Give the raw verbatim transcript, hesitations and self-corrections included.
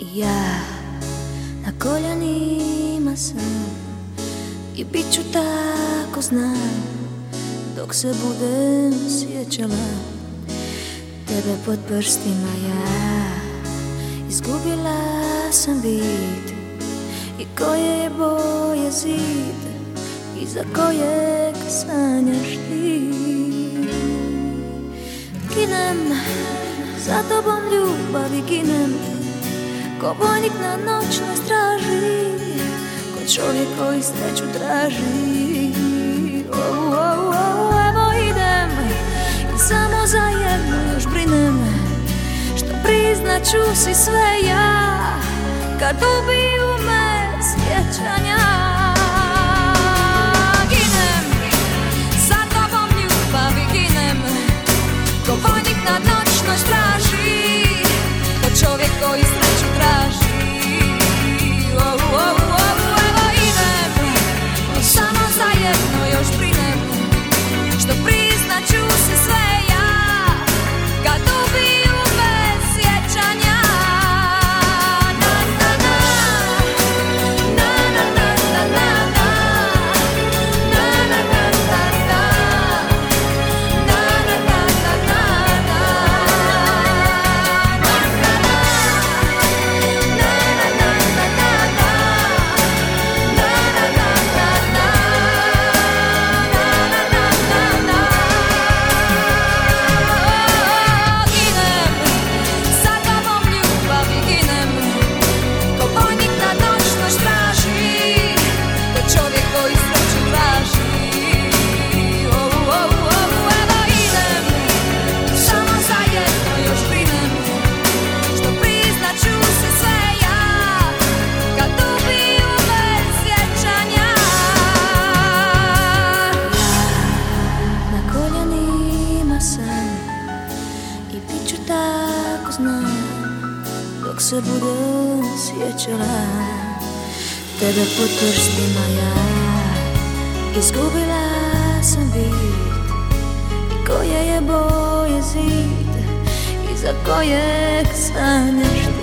Ja na koljenima sam i bit ću tako, znam, dok se budem sjećala tebe pod prstima. Ja izgubila sam vid i koje je boje zid iza kojeg sanjaš ti. Ginem za tobom ljubavi, ginem ko vojnik na noćnoj straži, ko čovjek koji sreću traži. Oh, oh, oh, evo idem i samo za jedno još brinem, što priznat ću si sve ja kad ubiju me sjećanja. Ginem za tobom ljubavi, ginem ko vojnik na noćnoj straži, ko čovjek koji sreću traži. Oh, oh, oh, evo idem i samo za jedno još brinem, što priznat ću si sve ja kad ubiju me sjećanja. Na, na, na, na, na, na, na, na, na, na, na, na, na, dok se budem sjećala tebe pod prstima. Ja izgubila sam vid i koje je boje zid iza kojeg sanjaš ti.